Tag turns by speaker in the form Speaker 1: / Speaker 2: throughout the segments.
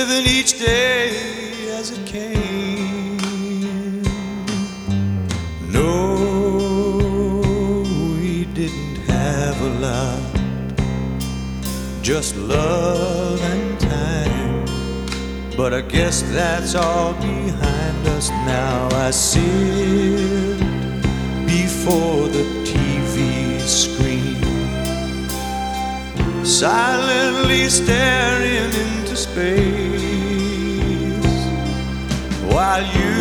Speaker 1: living each day as it came. No, we didn't have a lot, just love and time. But I guess that's all behind us now. I sit before the TV screen, silently staring into space, while you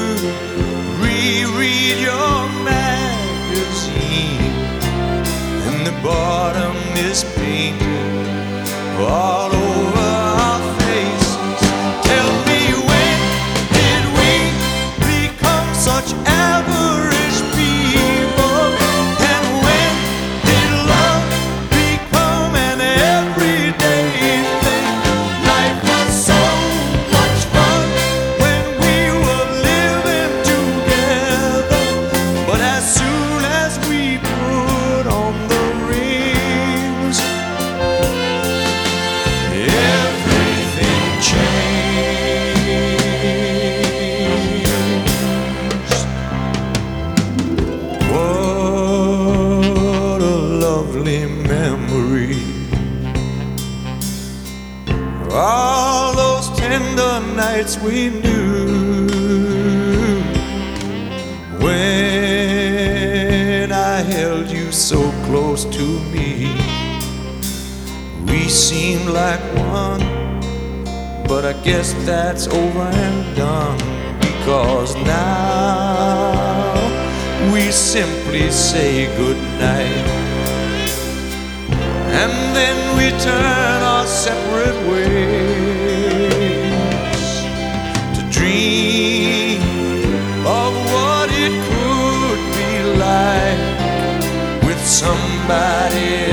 Speaker 1: reread your magazine, and the bottom is painted all over our faces. Tell me, when did we become such average people? And when did love become an everyday thing? Life was so much fun when we were living together, but as soon as we put on the rings, everything changed. What a lovely memory, all those tender nights we knew, when I held you so close to me. We seemed like one, but I guess that's over and done, because now we simply say goodnight, and then we turn our separate ways to dream of what it could be like with somebody